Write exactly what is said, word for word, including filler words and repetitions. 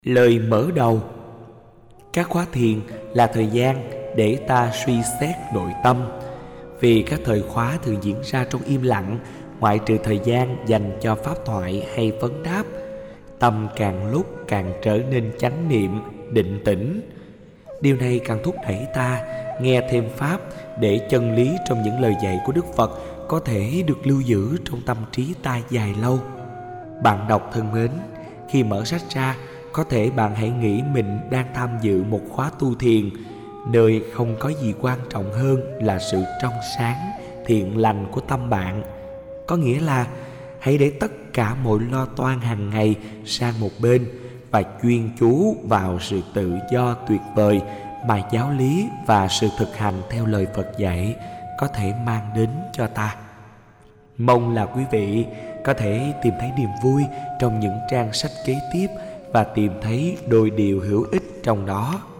Lời mở đầu. Các khóa thiền là thời gian để ta suy xét nội tâm. Vì các thời khóa thường diễn ra trong im lặng, ngoại trừ thời gian dành cho pháp thoại hay vấn đáp, tâm càng lúc càng trở nên chánh niệm, định tĩnh. Điều này càng thúc đẩy ta nghe thêm pháp để chân lý trong những lời dạy của Đức Phật có thể được lưu giữ trong tâm trí ta dài lâu. Bạn đọc thân mến, khi mở sách ra, có thể bạn hãy nghĩ mình đang tham dự một khóa tu thiền, nơi không có gì quan trọng hơn là sự trong sáng, thiện lành của tâm bạn. Có nghĩa là hãy để tất cả mọi lo toan hàng ngày sang một bên và chuyên chú vào sự tự do tuyệt vời mà giáo lý và sự thực hành theo lời Phật dạy có thể mang đến cho ta. Mong là quý vị có thể tìm thấy niềm vui trong những trang sách kế tiếp và tìm thấy đôi điều hữu ích trong đó.